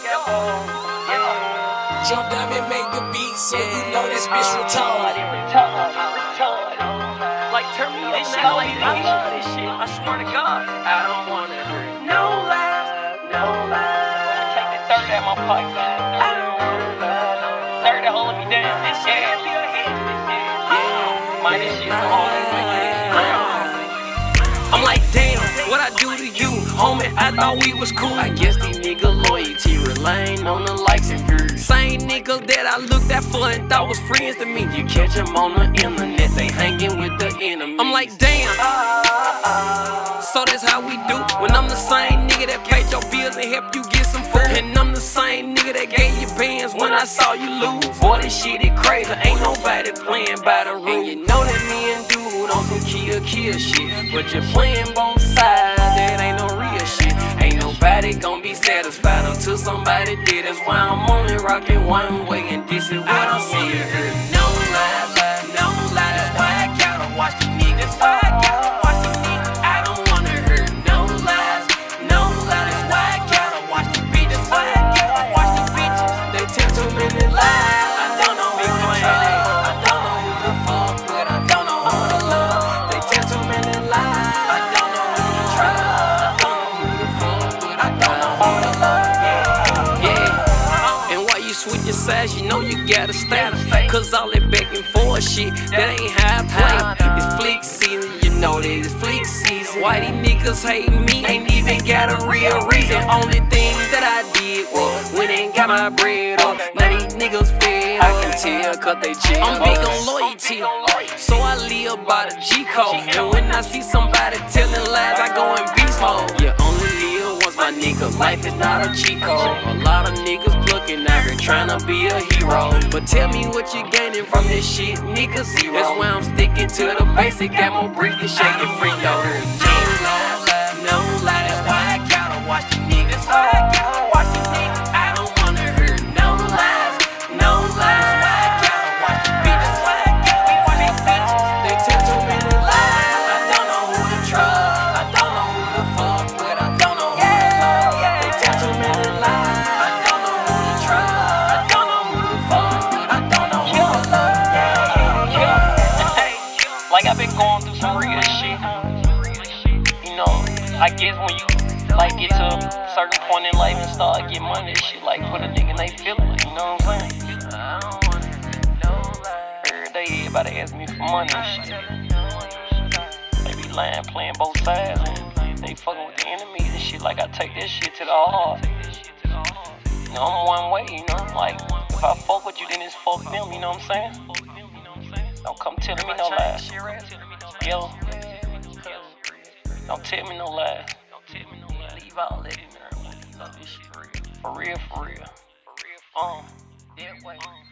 Jump down and make the beat, so you know this bitch retarded. Like, turn me this shit, I love this shit. I swear to God, I don't wanna hear no lies, no lies. Take the third at my pipe, I don't wanna lie. Third that holding me down, this shit can't be a hit. Man, this shit's the hardest thing. I'm like, damn, what I do to you, homie? I thought we was cool. I guess these niggas loyalty relying on the likes and views. Same niggas that I looked at for and thought was friends to me. You catch them on the internet, they hanging with the enemy. I'm like, damn. So that's how we do. When I'm the same nigga that paid your bills and helped you get some food. And I'm the same nigga that gave you bands when I saw you lose. Boy, this shit is crazy. Ain't nobody playing by the rule. And you know that me and dude on some kill shit. But you're playing both sides, that ain't no real shit. Ain't nobody gon' be satisfied until somebody did. That's why I'm only rocking one way, and this is what I don't see it here. No lies, no lies. That's why I gotta watch these niggas. Why I gotta watch these niggas. I don't wanna hear no lies, no lies. That's why I gotta watch these bitches. Why I gotta watch these bitches. They tell too many lies. I don't know who to trust. I don't know who to fuck with. I don't know who to love. They tell too many lies. I don't know who to trust. I don't know who to fuck with. I don't know who to love. Yeah. And while you switch your sides, you know you gotta stay. Cause all that back and forth shit, that ain't how I play. It's fleek season, you know that it's fleek season. Why these niggas hate me, ain't even got a real reason. Only thing that I did was when they got my bread up. Now these niggas fed, I can tell cause they chill. I'm big on loyalty, so I live by the G code. And when I see somebody telling lies, I go in beast mode. You only live once, my nigga, life is not a cheat code. A lot of niggas plucking out here tryna be a hero. But tell me what you gaining from this shit, nigga, zero. That's why I'm sticking to the basic, got more bricks than shaking free though. No lies, no lies. That's why I gotta watch these niggas. Why I gotta watch these niggas. I don't wanna hear no lies, no lies. That's why I gotta watch these bitches. Why I gotta watch these bitches. They tell too many lies. I don't know who to trust. I don't know who to fuck with. I don't know who to love. They tell too many lies. I don't know who to trust. I don't know who to fuck with. I don't know who to love. Hey, like I've been going through some real shit. You know, I guess when you like get to a certain point in life and start getting money, shit like put a nigga in they feelings. You know what I'm saying? I don't wanna hear no lies. Every day everybody ask me for money and shit. They be lying, playing both sides, and they fucking with the enemies and shit. Like I take this shit to the heart. You know, I'm one way, you know. Like if I fuck with you, then it's fuck them. You know what I'm saying? Don't come telling me no lies. Yo, don't tell me no lies. Leave all that in there. Love this shit for real. For real. That way.